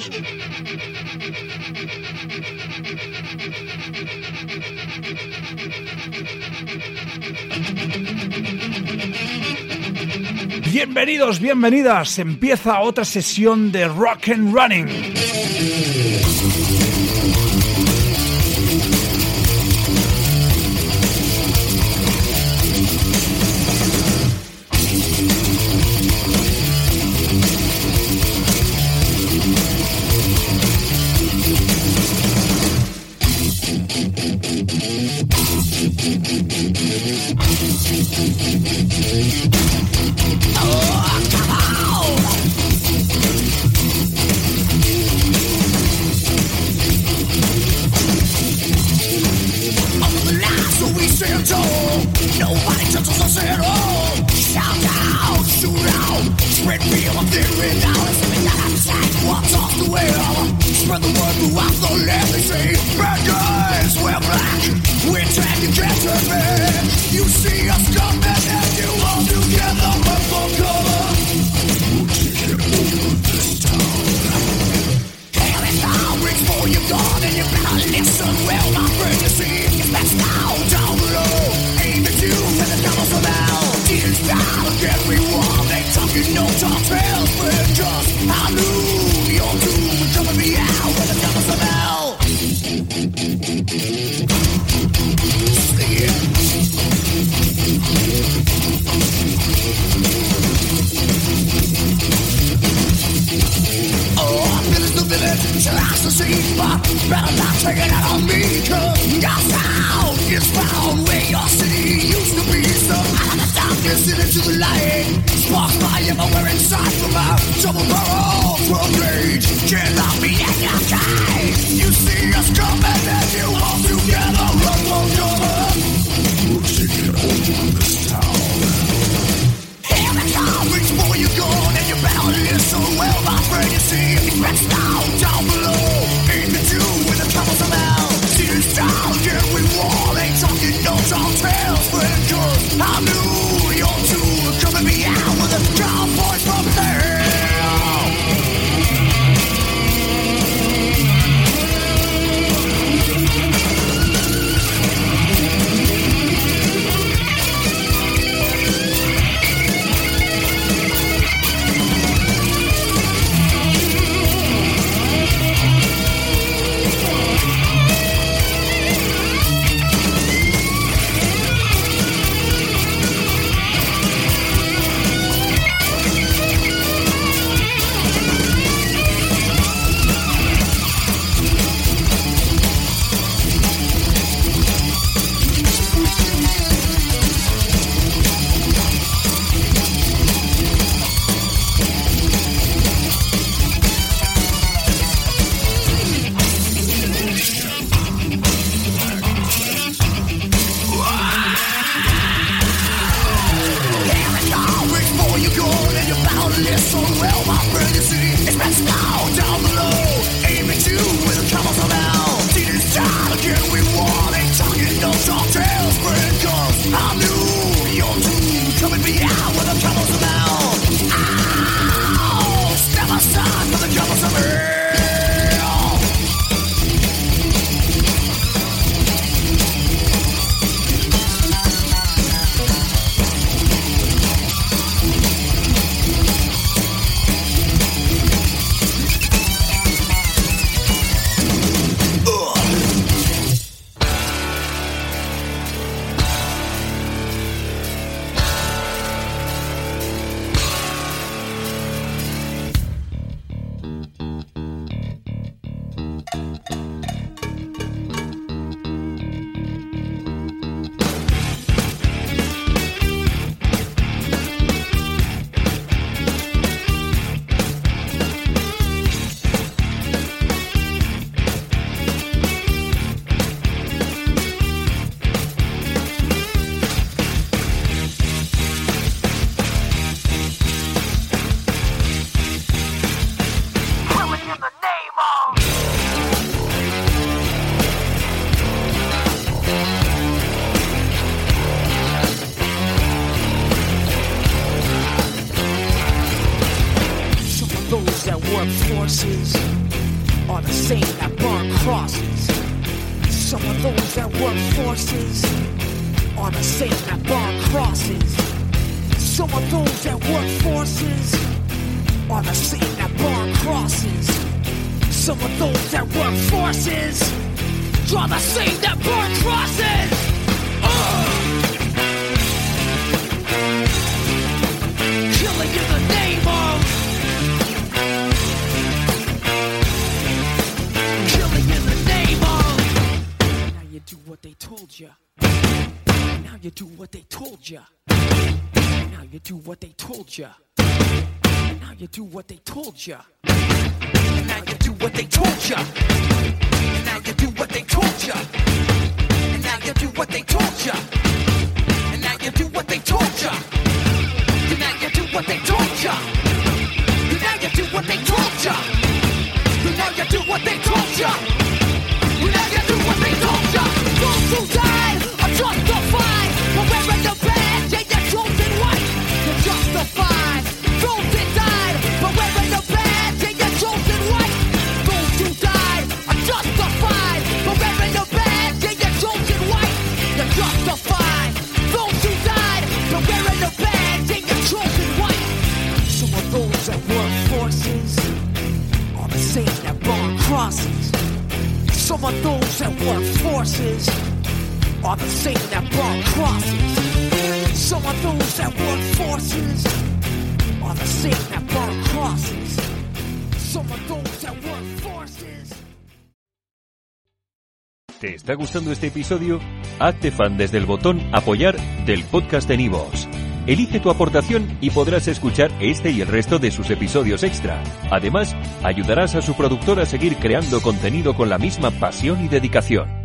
Bienvenidos, bienvenidas. Empieza otra sesión de Rock and Running. forces are the same that burn crosses. Some of those that work forces are the same that burn crosses. Some of those that work forces are the same that burn crosses. Some of those that work forces draw the same that burn crosses. Killing in the name of. Killing in the name of. Now you do what they told you. Now you do what they told you. Now you do what they told you. Now you do what they told you. Now you do what they told you. Now you do what they told you. And now you do what they told you. And now you do what they told you. And now you do what they told you. And now you do what they told you. And now you do what they told you. And now you do what they told you. Those who died are justified for wearing the badge and your chosen white. You're justified. Those that died for wearing the badge and your chosen white. Those who died are justified for wearing the badge and your chosen white. You're justified. Those who died for wearing the badge and your chosen white. Some of those that work forces are the same that burn crosses. Some of those that work forces are the same that burn crosses. Some of those that work forces are the same that burn crosses. Some of those that work forces. ¿Te está gustando este episodio? Hazte fan desde el botón Apoyar del podcast de Nivos. Elige tu aportación y podrás escuchar este y el resto de sus episodios extra. Además, ayudarás a su productor a seguir creando contenido con la misma pasión y dedicación.